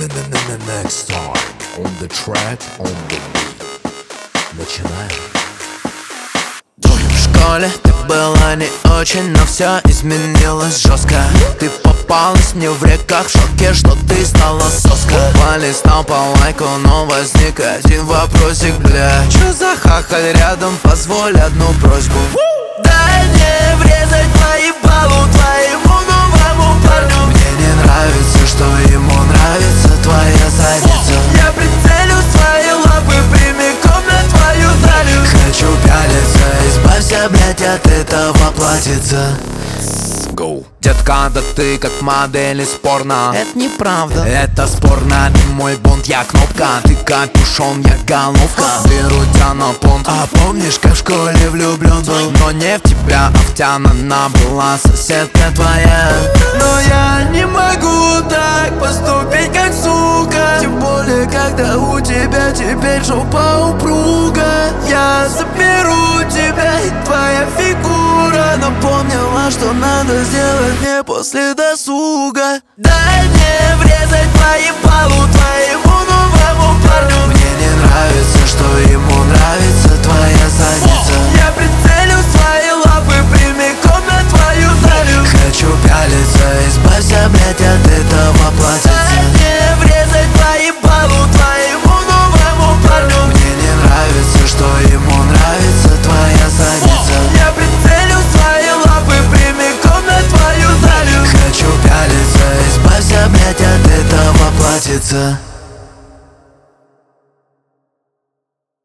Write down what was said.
Next time on the track, on the beat. Начинаем. В школе ты была не очень, но все изменилось жестко. Ты попалась мне в реках, в шоке, что ты стала соской. Полистал по лайку, но возник один вопросик, бля. Чё за хахаль рядом, позволь одну просьбу. Дай мне врезать по ебалу твоему новому парню. Мне не нравится, что ему нравится твоя задница. Я прицелю свои лапы прямиком на твою талию. Хочу пялиться, избавься, блять, от этого платьица. Go. Детка, да ты как модель из порно. Это неправда. Это спорно, ты мой бонд, я кнопка. Ты капюшон, я головка. Беру тебя на понт. А помнишь, как в школе влюблен был? Но не в тебя, а в тебя она была соседка твоя. Но я не могу так поступить, как сука. Тем более, когда у тебя теперь жопа упруга. Я заберу тебя, и твоя фигура напомнила, что надо сделать мне после досуга. Дай мне врезать по ебалу твоему новому парню. Мне не нравится, что ему нравится твоя задница. Я прицелю свои лапы прямиком на твою талию. Хочу пялиться, избавься, блять, от этого платьица. Дай мне врезать по ебалу твоему новому парню. Мне не нравится, что ему нравится твоя задница. Я прицелю свои лапы прямиком на твою талию. Хочу пялиться, избавься, блять, от этого платьица.